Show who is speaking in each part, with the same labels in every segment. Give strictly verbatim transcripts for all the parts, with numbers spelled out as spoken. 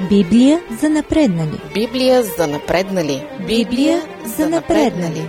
Speaker 1: Библия за напреднали.
Speaker 2: Библия за напреднали.
Speaker 1: Библия за напреднали.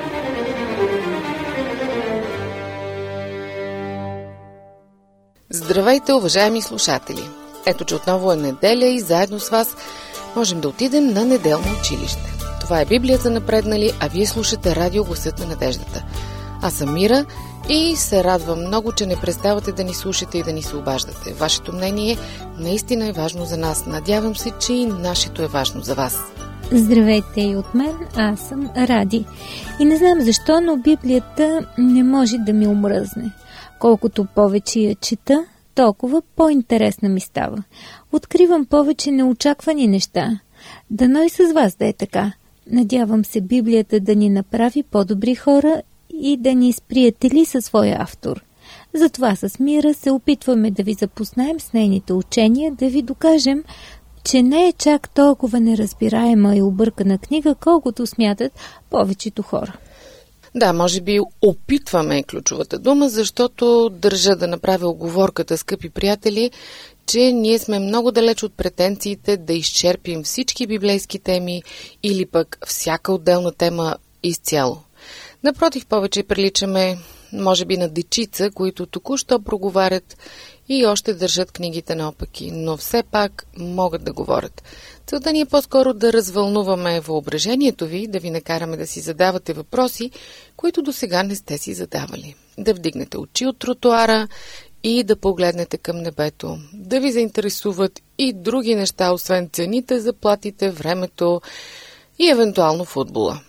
Speaker 2: Здравейте, уважаеми слушатели! Ето, че отново е неделя и заедно с вас можем да отидем на неделно училище. Това е Библия за напреднали, а вие слушате радио Гласът на надеждата. Аз съм Мира и се радвам много, че не преставате да ни слушате и да ни се обаждате. Вашето мнение наистина е важно за нас. Надявам се, че и нашето е важно за вас.
Speaker 1: Здравейте и от мен, аз съм Ради. И не знам защо, но Библията не може да ми омръзне. Колкото повече я чета, толкова по-интересна ми става. Откривам повече неочаквани неща. Дано и с вас да е така. Надявам се Библията да ни направи по-добри хора и да ни сприятели със своя автор. Затова с Мира се опитваме да ви запознаем с нейните учения, да ви докажем, че не е чак толкова неразбираема и объркана книга, колкото смятат повечето хора.
Speaker 2: Да, може би опитваме ключовата дума, защото държа да направя оговорката, скъпи приятели, че ние сме много далеч от претенциите да изчерпим всички библейски теми или пък всяка отделна тема изцяло. Напротив, повече приличаме, може би, на дечица, които току-що проговарят и още държат книгите наопаки, но все пак могат да говорят. Целта ни е по-скоро да развълнуваме въображението ви, да ви накараме да си задавате въпроси, които досега не сте си задавали. Да вдигнете очи от тротуара и да погледнете към небето, да ви заинтересуват и други неща, освен цените, заплатите, времето и евентуално футбола.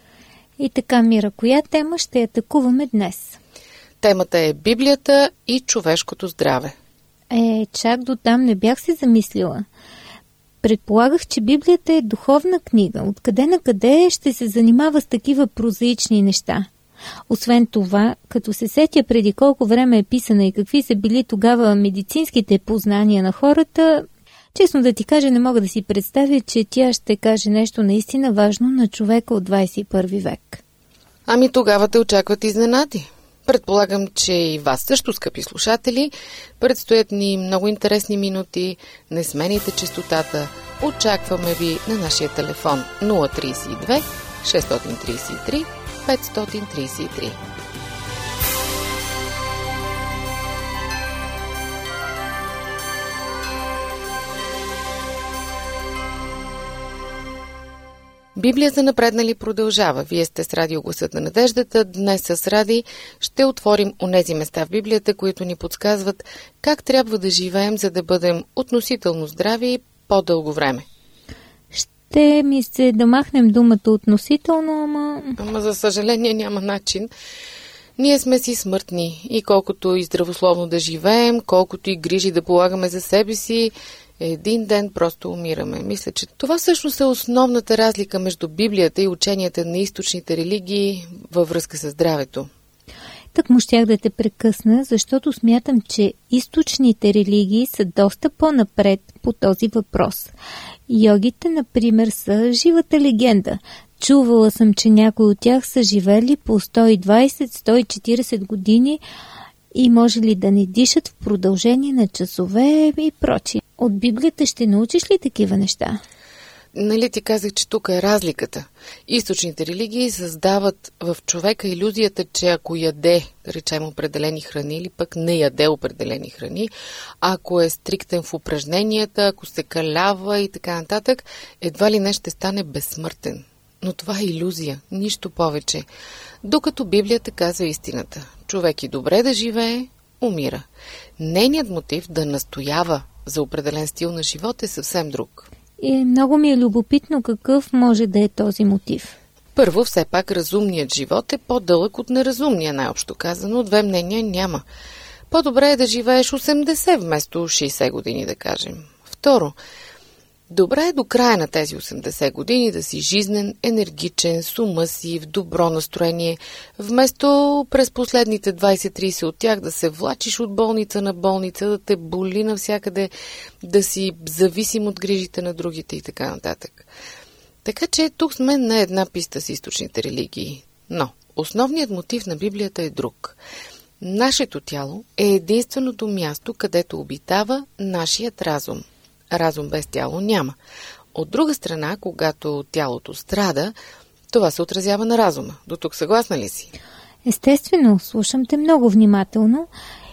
Speaker 1: И така, Мира, коя тема ще атакуваме днес?
Speaker 2: Темата е Библията и човешкото здраве.
Speaker 1: Е, чак до там не бях се замислила. Предполагах, че Библията е духовна книга. Откъде на къде ще се занимава с такива прозаични неща? Освен това, като се сетя преди колко време е писана и какви са били тогава медицинските познания на хората, честно да ти кажа, не мога да си представя, че тя ще каже нещо наистина важно на човека от двадесет и първи век.
Speaker 2: Ами тогава те очакват изненади. Предполагам, че и вас също, скъпи слушатели, предстоят ни много интересни минути. Не сменяйте честотата. Очакваме ви на нашия телефон нула три две шест три три пет три три. Библия за напреднали продължава. Вие сте с радио Гласът на надеждата. Днес с Ради ще отворим онези места в Библията, които ни подсказват как трябва да живеем, за да бъдем относително здрави по-дълго време.
Speaker 1: Ще ми се да махнем думата относително, ама...
Speaker 2: Ама за съжаление няма начин. Ние сме си смъртни и колкото и здравословно да живеем, колкото и грижи да полагаме за себе си, един ден просто умираме. Мисля, че това всъщност е основната разлика между Библията и ученията на източните религии във връзка с здравето.
Speaker 1: Так му щях да те прекъсна, защото смятам, че източните религии са доста по-напред по този въпрос. Йогите, например, са живата легенда. Чувала съм, че някои от тях са живели по сто и двадесет до сто и четиридесет години и може ли да не дишат в продължение на часове и прочие. От Библията ще научиш ли такива неща?
Speaker 2: Нали ти казах, че тук е разликата. Източните религии създават в човека илюзията, че ако яде, да речем, определени храни или пък не яде определени храни, ако е стриктен в упражненията, ако се калява и така нататък, едва ли не ще стане безсмъртен. Но това е илюзия, нищо повече. Докато Библията казва истината. Човек и добре да живее, умира. Нейният мотив да настоява за определен стил на живот е съвсем друг.
Speaker 1: И много ми е любопитно какъв може да е този мотив.
Speaker 2: Първо, все пак разумният живот е по-дълъг от неразумния, най-общо казано. Две мнения няма. По-добре е да живееш осемдесет вместо шейсет години, да кажем. Второ, добре е до края на тези осемдесет години да си жизнен, енергичен, с ума си, в добро настроение, вместо през последните двадесет до тридесет от тях да се влачиш от болница на болница, да те боли навсякъде, да си зависим от грижите на другите и така нататък. Така че тук сме на една писта с източните религии. Но основният мотив на Библията е друг. Нашето тяло е единственото място, където обитава нашият разум. Разум без тяло няма. От друга страна, когато тялото страда, това се отразява на разума. До тук съгласна ли си?
Speaker 1: Естествено, слушам те много внимателно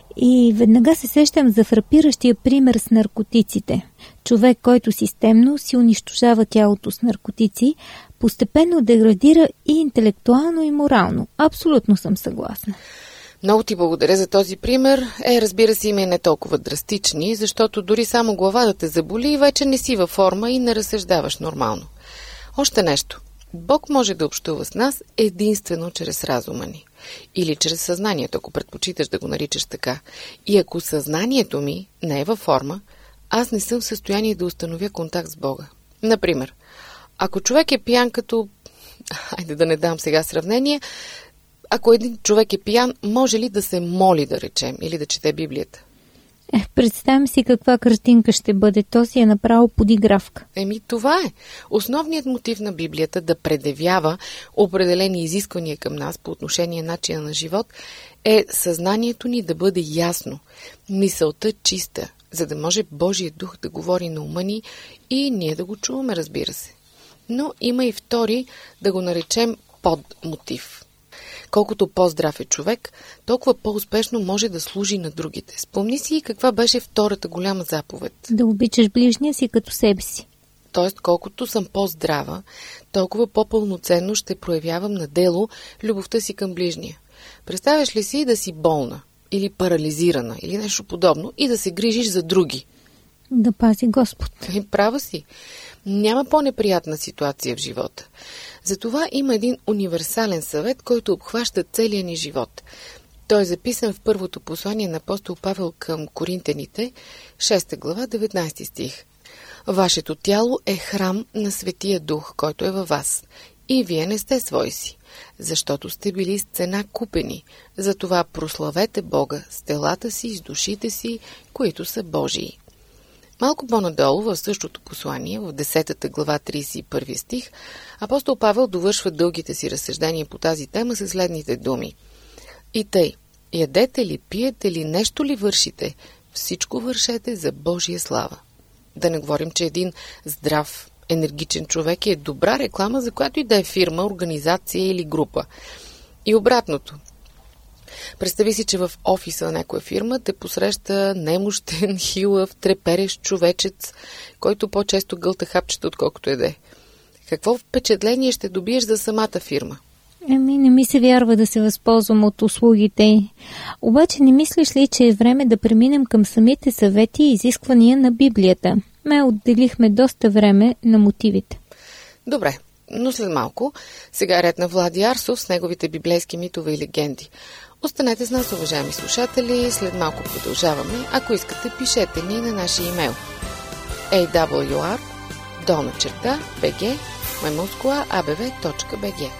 Speaker 1: и веднага се сещам за фрапиращия пример с наркотиците. Човек, който системно си унищожава тялото с наркотици, постепенно деградира и интелектуално, и морално. Абсолютно съм съгласна.
Speaker 2: Много ти благодаря за този пример. Е, разбира се, има и не толкова драстични, защото дори само глава да те заболи и вече не си във форма и не разсъждаваш нормално. Още нещо. Бог може да общува с нас единствено чрез разума ни. Или чрез съзнанието, ако предпочиташ да го наричаш така. И ако съзнанието ми не е във форма, аз не съм в състояние да установя контакт с Бога. Например, ако човек е пиян като... Айде да не дам сега сравнение. Ако един човек е пиян, може ли да се моли, да речем, или да чете Библията?
Speaker 1: Е, представям си каква картинка ще бъде. То си е направо подигравка.
Speaker 2: Еми, това е. Основният мотив на Библията да предявява определени изисквания към нас по отношение на начина на живот е съзнанието ни да бъде ясно, мисълта чиста, за да може Божият дух да говори на ума ни и ние да го чуваме, разбира се. Но има и втори, да го наречем подмотив. Колкото по-здрав е човек, толкова по-успешно може да служи на другите. Спомни си каква беше втората голяма заповед.
Speaker 1: Да обичаш ближния си като себе си.
Speaker 2: Тоест, колкото съм по-здрава, толкова по-пълноценно ще проявявам на дело любовта си към ближния. Представяш ли си да си болна или парализирана или нещо подобно и да се грижиш за други?
Speaker 1: Да пази Господ.
Speaker 2: И права си. Няма по-неприятна ситуация в живота. Затова има един универсален съвет, който обхваща целия ни живот. Той е записан в първото послание на апостол Павел към Коринтяните, шеста глава, деветнайсети стих. Вашето тяло е храм на Светия Дух, който е във вас. И вие не сте свои си, защото сте били с цена купени. Затова прославете Бога с телата си и с душите си, които са Божии. Малко по-надолу, в същото послание, в десета глава, трийсет и първи стих, апостол Павел довършва дългите си разсъждения по тази тема със следните думи. И тъй, ядете ли, пиете ли, нещо ли вършите, всичко вършете за Божия слава. Да не говорим, че един здрав, енергичен човек е добра реклама, за която и да е фирма, организация или група. И обратното. Представи си, че в офиса на някоя фирма те посреща немощен, хилав, треперещ човечец, който по-често гълта хапчета, отколкото еде. Какво впечатление ще добиеш за самата фирма?
Speaker 1: Еми, не ми се вярва да се възползвам от услугите. Обаче не мислиш ли, че е време да преминем към самите съвети и изисквания на Библията? Ме отделихме доста време на мотивите.
Speaker 2: Добре, но след малко. Сега ред на Влади Арсов с неговите библейски митове и легенди. Останете с нас, уважаеми слушатели, след малко продължаваме. Ако искате, пишете ни на нашия имейл ей дабъл ю ар долна черта би джи маймускула а б в точка би джи.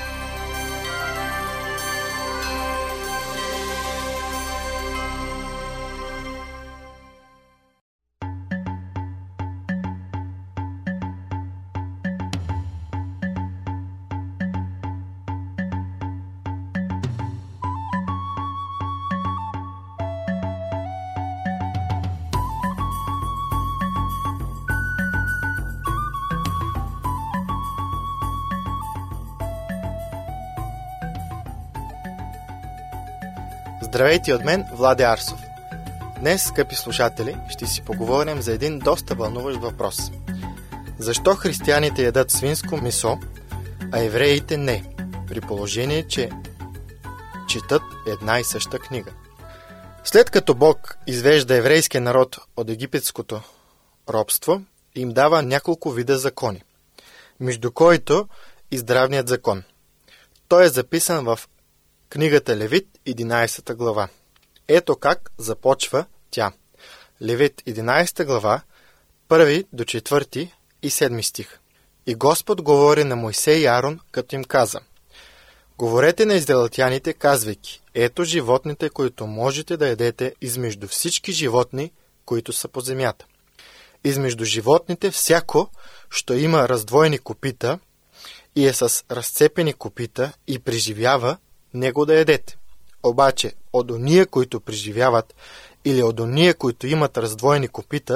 Speaker 3: Здравейте от мен, Влади Арсов. Днес, скъпи слушатели, ще си поговорим за един доста вълнуващ въпрос. Защо християните ядат свинско месо, а евреите не, при положение, че четат една и съща книга? След като Бог извежда еврейския народ от египетското робство, им дава няколко вида закони, между които и здравният закон. Той е записан в книгата Левит, единайсета глава. Ето как започва тя. Левит, единайсета глава, първи до четвърти и седми стих. И Господ говори на Мойсей и Арон, като им каза: говорете на израелтяните, казвайки: ето животните, които можете да ядете измежду всички животни, които са по земята. Измежду животните всяко, що има раздвоени копита и е с разцепени копита и преживява, него да ядете. Обаче, от ония, които преживяват, или от ония, които имат раздвоени копита,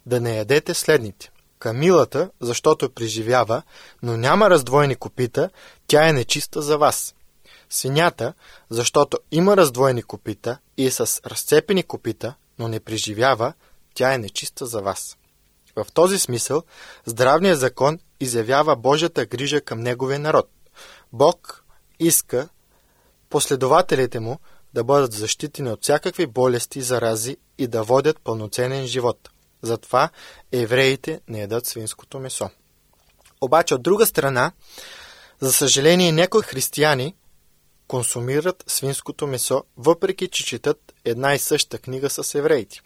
Speaker 3: да не ядете следните. Камилата, защото преживява, но няма раздвоени копита, тя е нечиста за вас. Свинята, защото има раздвоени копита и е с разцепени копита, но не преживява, тя е нечиста за вас. В този смисъл, здравният закон изявява Божията грижа към Неговия народ. Бог иска последователите му да бъдат защитени от всякакви болести и зарази и да водят пълноценен живот. Затова евреите не ядат свинското месо. Обаче от друга страна, за съжаление, някои християни консумират свинското месо, въпреки че четат една и съща книга с евреите.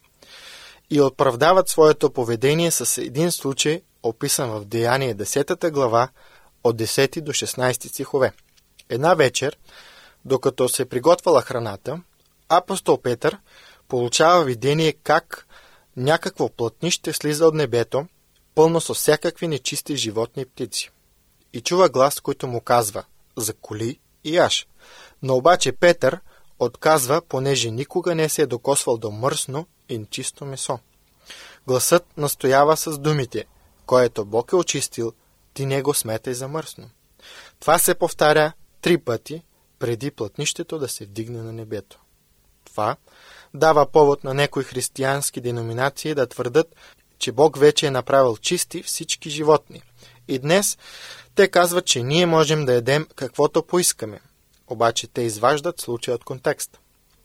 Speaker 3: И оправдават своето поведение с един случай, описан в Деяние десета глава, от десети до шестнадесети стихове. Една вечер, докато се приготвала храната, апостол Петър получава видение как някакво плътнище слиза от небето, пълно с всякакви нечисти животни и птици. И чува глас, който му казва: заколи и яж. Но обаче Петър отказва, понеже никога не се е докосвал до мръсно и нечисто месо. Гласът настоява с думите: което Бог е очистил, ти не го сметай за мръсно. Това се повтаря три пъти, преди плътнището да се вдигне на небето. Това дава повод на някои християнски деноминации да твърдят, че Бог вече е направил чисти всички животни. И днес те казват, че ние можем да ядем каквото поискаме. Обаче те изваждат случая от контекста.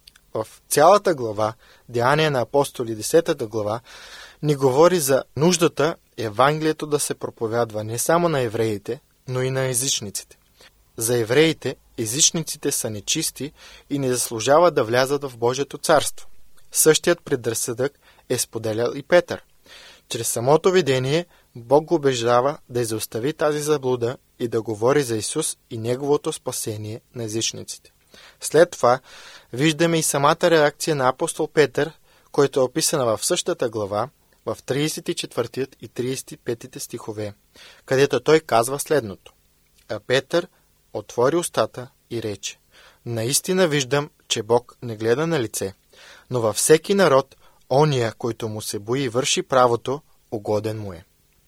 Speaker 3: В цялата глава, Деяния на апостоли, десета глава, ни говори за нуждата Евангелието да се проповядва не само на евреите, но и на езичниците. За евреите езичниците са нечисти и не заслужават да влязат в Божието царство. Същият предразсъдък е споделял и Петър. Чрез самото видение Бог го убеждава да изостави тази заблуда и да говори за Исус и Неговото спасение на езичниците. След това виждаме и самата реакция на апостол Петър, който е описана в същата глава, в тридесет и четвърти и тридесет и пети стихове, където той казва следното. А Петър отвори устата и рече: наистина виждам, че Бог не гледа на лице, но във всеки народ ония, който му се бои и върши правото, угоден му е.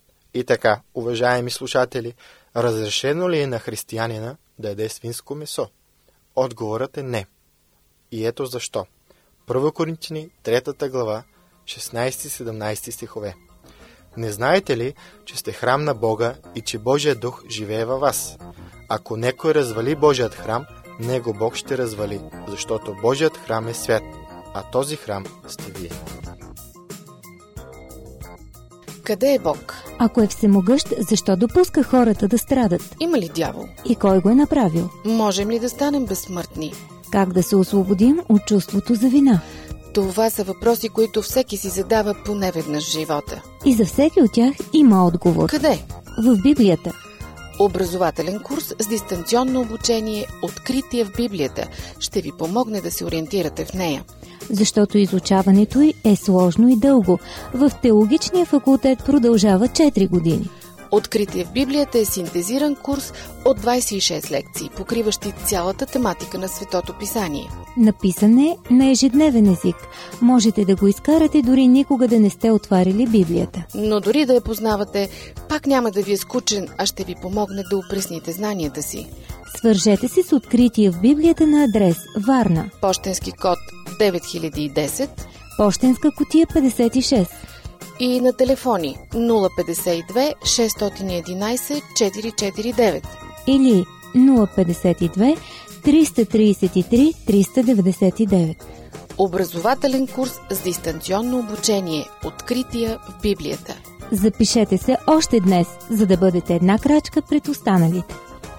Speaker 3: И така, уважаеми слушатели, разрешено ли е на християнина да яде свинско месо? Отговорът е не. И ето защо. Първо Коринтяни, трета глава, шестнадесети-седемнадесети стихове. Не знаете ли, че сте храм на Бога и че Божият дух живее във вас? Ако некой развали Божият храм, него Бог ще развали, защото Божият храм е свят, а този храм сте вие.
Speaker 2: Къде е Бог?
Speaker 1: Ако е всемогъщ, защо допуска хората да страдат?
Speaker 2: Има ли дявол?
Speaker 1: И кой го е направил?
Speaker 2: Можем ли да станем безсмъртни?
Speaker 1: Как да се освободим от чувството за вина?
Speaker 2: Това са въпроси, които всеки си задава поне веднъж в живота.
Speaker 1: И за всеки от тях има отговор.
Speaker 2: Къде?
Speaker 1: В Библията.
Speaker 2: Образователен курс с дистанционно обучение "Откритие в Библията" ще ви помогне да се ориентирате в нея.
Speaker 1: Защото изучаването й е сложно и дълго. В теологичния факултет продължава четири години.
Speaker 2: Откритие в Библията е синтезиран курс от двадесет и шест лекции, покриващи цялата тематика на Светото Писание.
Speaker 1: Написан е на ежедневен език. Можете да го изкарате дори никога да не сте отварили Библията.
Speaker 2: Но дори да я познавате, пак няма да ви е скучен, а ще ви помогне да упресните знанията си.
Speaker 1: Свържете се с Откритие в Библията на адрес Варна.
Speaker 2: Пощенски код девет хиляди и десет,
Speaker 1: пощенска кутия петдесет и шест
Speaker 2: и на телефони нула петдесет и две шестстотин и единадесет четиристотин четиридесет и девет
Speaker 1: или нула петдесет и две триста тридесет и три триста деветдесет и девет.
Speaker 2: Образователен курс с дистанционно обучение "Открития в Библията".
Speaker 1: Запишете се още днес, за да бъдете една крачка пред останалите.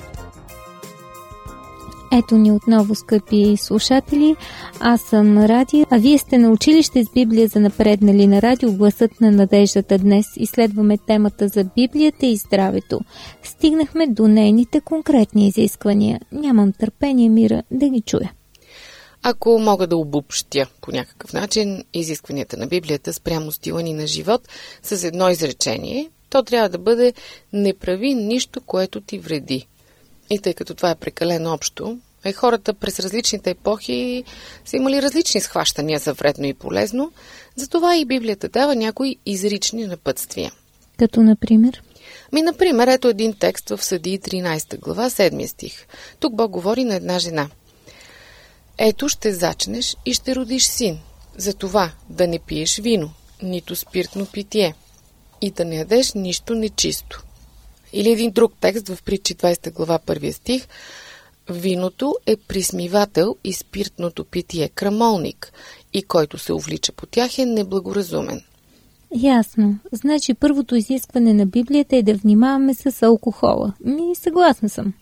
Speaker 1: Ето ни отново, скъпи слушатели. Аз съм Ради, а вие сте на училище с Библия за напреднали на радио Гласът на надеждата. Днес изследваме темата за Библията и здравето. Стигнахме до нейните конкретни изисквания. Нямам търпение, Мира, да ги чуя.
Speaker 2: Ако мога да обобщя по някакъв начин изискванията на Библията спрямо стила ни на живот с едно изречение, то трябва да бъде: не прави нищо, което ти вреди. И тъй като това е прекалено общо, А и хората през различните епохи са имали различни схващания за вредно и полезно, затова и Библията дава някои изрични напътствия.
Speaker 1: Като, например?
Speaker 2: Ми, например, ето един текст в Съдии тринайсета глава, седми стих. Тук Бог говори на една жена. Ето ще зачнеш и ще родиш син. Затова да не пиеш вино, нито спиртно питие и да не ядеш нищо нечисто. Или един друг текст в Притчи двайсета глава, първи стих. Виното е присмивател и спиртното питие крамолник, и който се увлича по тях е неблагоразумен.
Speaker 1: Ясно. Значи първото изискване на Библията е да внимаваме с алкохола. Ми, съгласна съм.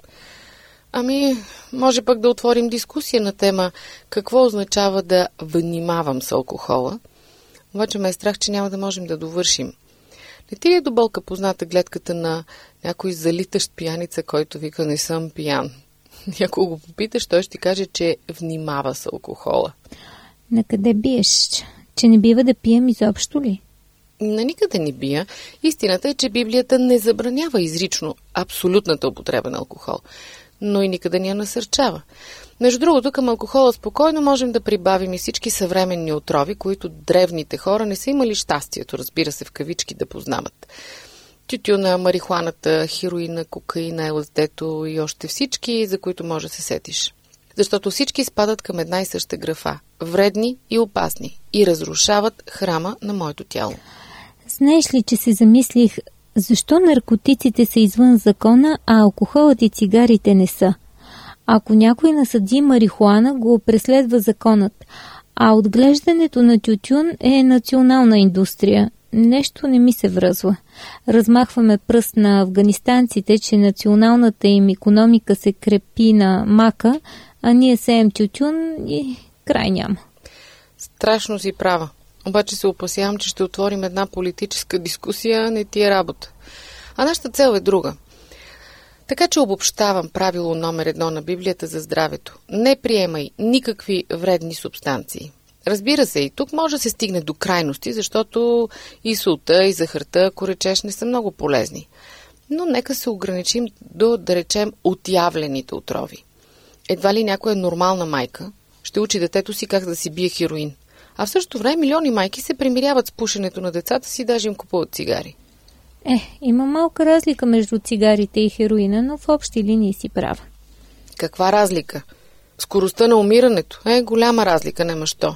Speaker 2: Ами, може пък да отворим дискусия на тема какво означава да внимавам с алкохола. Обаче ме е страх, че няма да можем да довършим. Не ти ли е до болка позната гледката на някой залитащ пияница, който вика не съм пиян? Ако го попиташ, той ще ти каже, че внимава с алкохола.
Speaker 1: Накъде биеш? Че не бива да пием изобщо ли?
Speaker 2: На никъде не бия. Истината е, че Библията не забранява изрично абсолютната употреба на алкохол, но и никъде не я насърчава. Между другото, към алкохола спокойно можем да прибавим и всички съвременни отрови, които древните хора не са имали щастието, разбира се, в кавички, да познават. Тютюна, марихуаната, хероина, кокаина, ел ес де-то и още всички, за които може да се сетиш. Защото всички спадат към една и съща графа – вредни и опасни, и разрушават храма на моето тяло.
Speaker 1: Знаеш ли, че се замислих, защо наркотиците са извън закона, а алкохолът и цигарите не са? Ако някой насъди марихуана, го преследва законът, а отглеждането на тютюн е национална индустрия. Нещо не ми се връзва. Размахваме пръст на афганистанците, че националната им икономика се крепи на мака, а ние сеем тютюн и край няма.
Speaker 2: Страшно си права. Обаче се опасявам, че ще отворим една политическа дискусия, не ти е работа. А нашата цел е друга. Така че обобщавам правило номер едно на Библията за здравето. Не приемай никакви вредни субстанции. Разбира се, и тук може да се стигне до крайности, защото и солта, и захарта, ако речеш, не са много полезни. Но нека се ограничим до, да речем, отявлените отрови. Едва ли някоя нормална майка ще учи детето си как да си бие хероин. А в същото време милиони майки се примиряват с пушенето на децата си и даже им купуват цигари.
Speaker 1: Е, има малка разлика между цигарите и хероина, но в общи линии си права.
Speaker 2: Каква разлика? Скоростта на умирането е голяма разлика, нема що.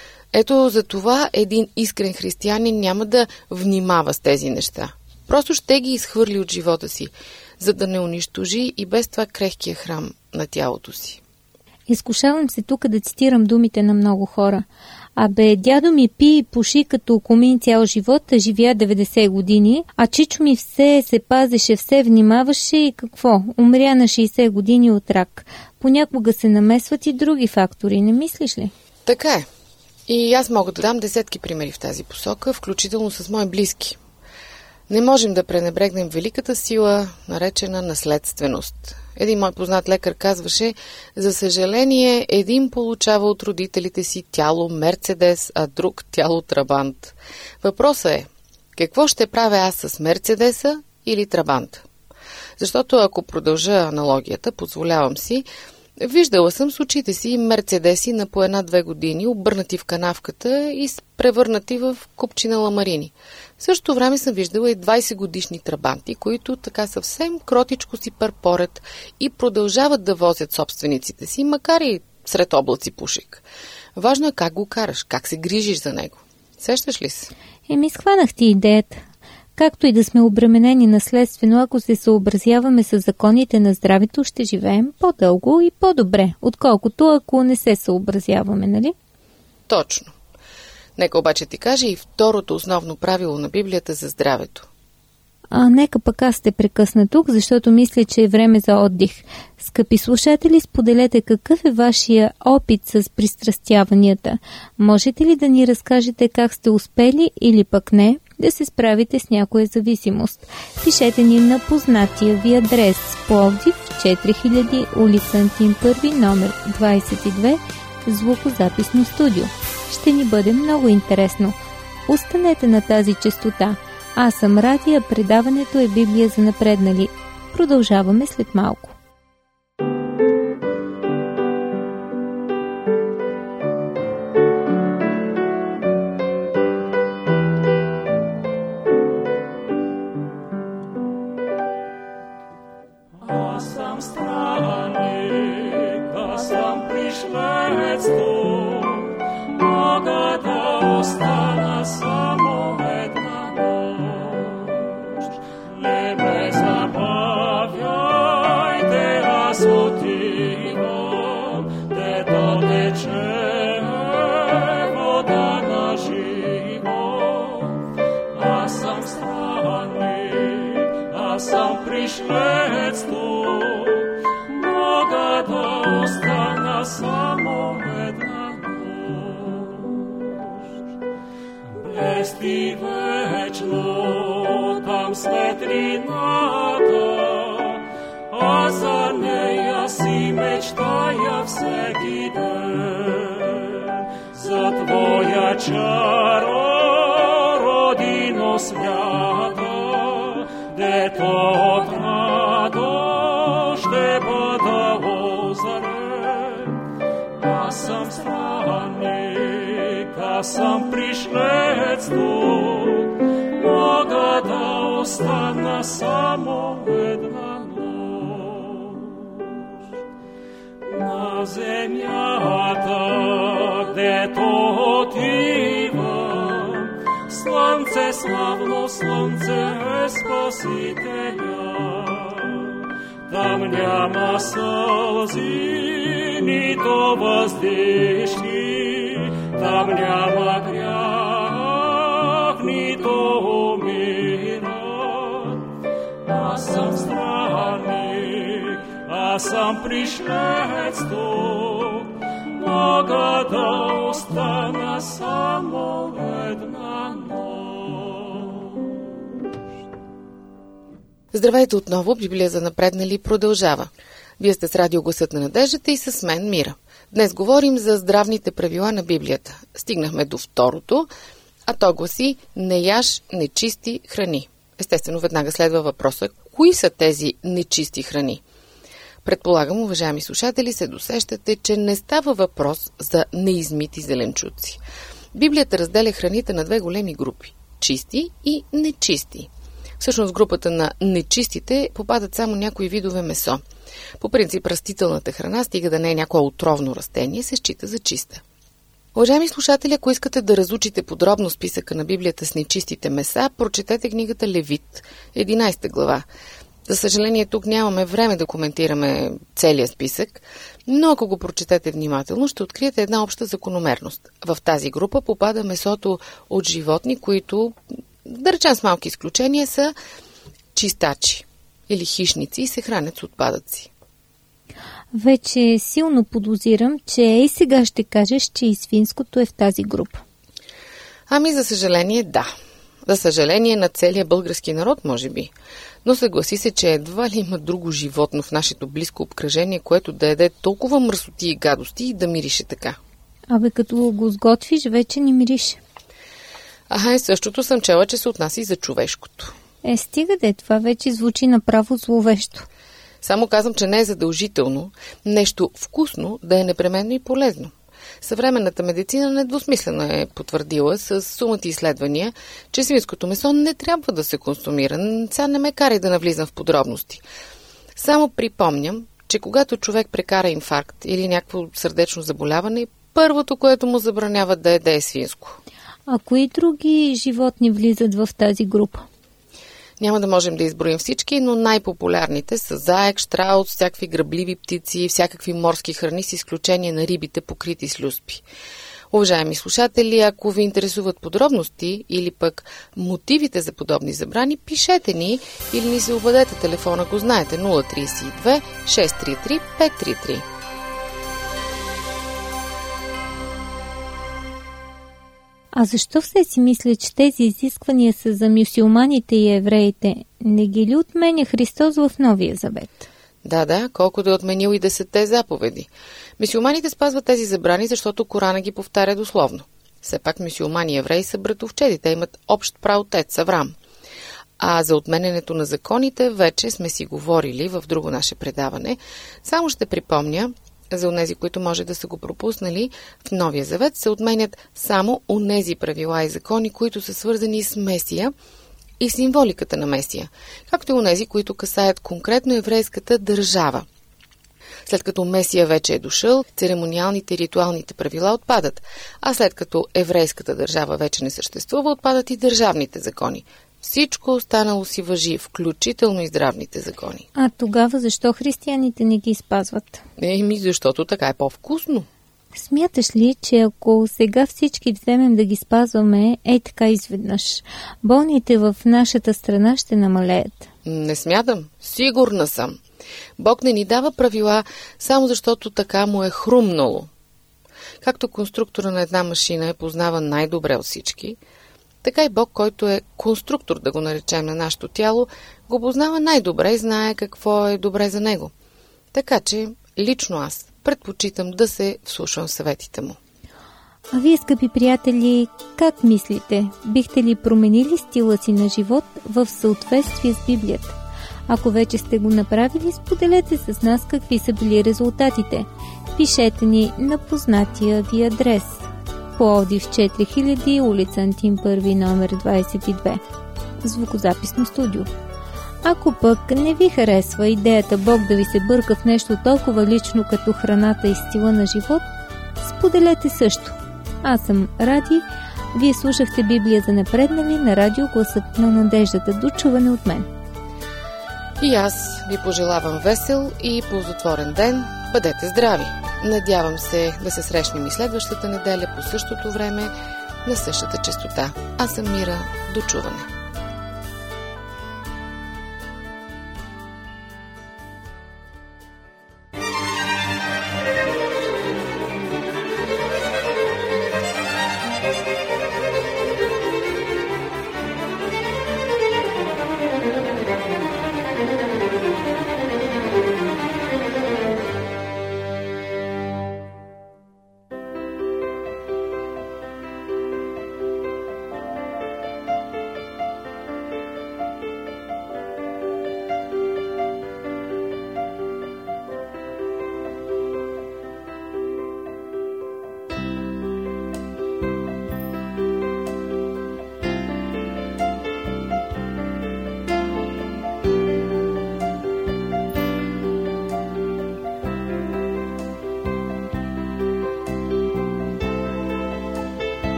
Speaker 2: Ето за това един искрен християнин няма да внимава с тези неща. Просто ще ги изхвърли от живота си, за да не унищожи и без това крехкия храм на тялото си.
Speaker 1: Изкушавам се тук да цитирам думите на много хора. Абе, дядо ми пи и пуши като комин цял живот, а живя деветдесет години, а чичо ми все се пазеше, все внимаваше и какво? Умря на шейсет години от рак. Понякога се намесват и други фактори, не мислиш ли?
Speaker 2: Така е. И аз мога да дам десетки примери в тази посока, включително с мои близки. Не можем да пренебрегнем великата сила, наречена наследственост. Един мой познат лекар казваше, за съжаление, един получава от родителите си тяло Мерцедес, а друг тяло Трабант. Въпросът е, какво ще правя аз с Мерцедеса или Трабант? Защото ако продължа аналогията, позволявам си, виждала съм с очите си мерцедеси на по една-две години, обърнати в канавката и превърнати в купчина ламарини. В същото време съм виждала и двайсет годишни трабанти, които така съвсем кротичко си пърпорят и продължават да возят собствениците си, макар и сред облаци пушек. Важно е как го караш, как се грижиш за него. Сещаш ли се?
Speaker 1: Еми, схванах ти идеята. Както и да сме обременени наследствено, ако се съобразяваме с законите на здравето, ще живеем по-дълго и по-добре, отколкото ако не се съобразяваме, нали?
Speaker 2: Точно. Нека обаче ти кажа и второто основно правило на Библията за здравето.
Speaker 1: А нека пък аз те прекъсна тук, защото мисля, че е време за отдих. Скъпи слушатели, споделете какъв е вашия опит с пристрастяванията. Можете ли да ни разкажете как сте успели или пък не да се справите с някоя зависимост? Пишете ни на познатия ви адрес Пловдив, четири хиляди, улица Антим първи, номер двайсет и две, звукозаписно студио. Ще ни бъде много интересно. Останете на тази честота. Аз съм Ради, а предаването е Библия за напреднали. Продължаваме след малко.
Speaker 4: мога да остана само една нощ. Не ме забавяйте, аз отивам, дето тече вода на живот. Аз съм странник, аз съм пришлец тук, мога да остана само една нощ. Блести вечно там светлината, а за нея си мечтая всеки ден. За твоя чаро, родино свята, дето от радост ще бъда озарен. Аз съм странник, аз съм пришлец тук, мога да остана само една нощ. На земята, дето отивам, слънце, славно слънце е Спасителя. Там няма сълзи, нито въздишки, там няма грях, нито умират. Аз съм странник, аз съм пришлец тук, мога да остана само една нощ.
Speaker 2: Здравейте отново, Библия за напреднали продължава. Вие сте с радио Гласът на надеждата и с мен Мира. Днес говорим за здравните правила на Библията. Стигнахме до второто, а то гласи: не яж нечисти храни. Естествено, веднага следва въпроса: кои са тези нечисти храни? Предполагам, уважаеми слушатели, се досещате, че не става въпрос за неизмити зеленчуци. Библията разделя храните на две големи групи – чисти и нечисти. Всъщност в групата на нечистите попадат само някои видове месо. По принцип, растителната храна, стига да не е някое отровно растение, се счита за чиста. Уважаеми слушатели, ако искате да разучите подробно списъка на Библията с нечистите меса, прочетете книгата Левит, единайсета глава. За съжаление, тук нямаме време да коментираме целия списък, но ако го прочетете внимателно, ще откриете една обща закономерност. В тази група попада месото от животни, които, да речем с малки изключения, са чистачи или хищници и се хранят с отпадъци.
Speaker 1: Вече силно подозирам, че и сега ще кажеш, че и свинското е в тази група.
Speaker 2: Ами, за съжаление, да. За съжаление на целия български народ, може би. Но съгласи се, че едва ли има друго животно в нашето близко обкръжение, което да яде толкова мръсоти и гадости и да мирише така.
Speaker 1: Абе, като го сготвиш, вече не мирише.
Speaker 2: Ага, и същото съм чела, че се отнася и за човешкото.
Speaker 1: Е, стига де, това вече звучи направо зловещо.
Speaker 2: Само казвам, че не е задължително нещо вкусно да е непременно и полезно. Съвременната медицина недвусмислено е потвърдила с сумати изследвания, че свинското месо не трябва да се консумира. Сега не ме карай да навлизам в подробности. Само припомням, че когато човек прекара инфаркт или някакво сърдечно заболяване, първото, което му забранява да яде е свинско.
Speaker 1: А кои други животни влизат в тази група?
Speaker 2: Няма да можем да изброим всички, но най-популярните са заек, щраус, всякакви грабливи птици, всякакви морски храни с изключение на рибите, покрити с люспи. Уважаеми слушатели, ако ви интересуват подробности или пък мотивите за подобни забрани, пишете ни или ни се обадете. Телефона го знаете: нула три две шест три три пет три три.
Speaker 1: А защо все си мисля, че тези изисквания са за мюсюлманите и евреите? Не ги ли отменя Христос в Новия Завет?
Speaker 2: Да, да, колко да е отменил и десетте заповеди. Мюсюлманите спазват тези забрани, защото Корана ги повтаря дословно. Все пак мюсюлмани и евреи са братовчеди, те имат общ праотец Аврам. А за отменянето на законите вече сме си говорили в друго наше предаване. Само ще припомня, за онези, които може да са го пропуснали, в Новия Завет се отменят само онези правила и закони, които са свързани с Месия и символиката на Месия, както и онези, които касаят конкретно еврейската държава. След като Месия вече е дошъл, церемониалните и ритуалните правила отпадат, а след като еврейската държава вече не съществува, отпадат и държавните закони. Всичко останало си важи, включително и здравните закони.
Speaker 1: А тогава защо християните не ги спазват?
Speaker 2: Еми, защото така е по-вкусно.
Speaker 1: Смяташ ли, че ако сега всички вземем да ги спазваме, ей така изведнъж, болните в нашата страна ще намалеят?
Speaker 2: Не смятам. Сигурна съм. Бог не ни дава правила, само защото така му е хрумнало. Както конструктора на една машина е познаван най-добре от всички, така и Бог, който е конструктор, да го наречем, на нашето тяло, го познава най-добре и знае какво е добре за него. Така че, лично аз предпочитам да се вслушвам в съветите му.
Speaker 1: А вие, скъпи приятели, как мислите? Бихте ли променили стила си на живот в съответствие с Библията? Ако вече сте го направили, споделете с нас какви са били резултатите. Пишете ни на познатия ви адрес: Пловдив четири хиляди, улица Антим първи, номер двадесет и две. Звукозаписно студио. Ако пък не ви харесва идеята Бог да ви се бърка в нещо толкова лично като храната и стила на живот, споделете също. Аз съм Ради, вие слушахте Библия за напреднали на радио Гласът на надеждата. До чуване от мен.
Speaker 2: И аз ви пожелавам весел и ползотворен ден. Бъдете здрави! Надявам се да се срещнем и следващата неделя по същото време на същата честота. Аз съм Мира. До чуване!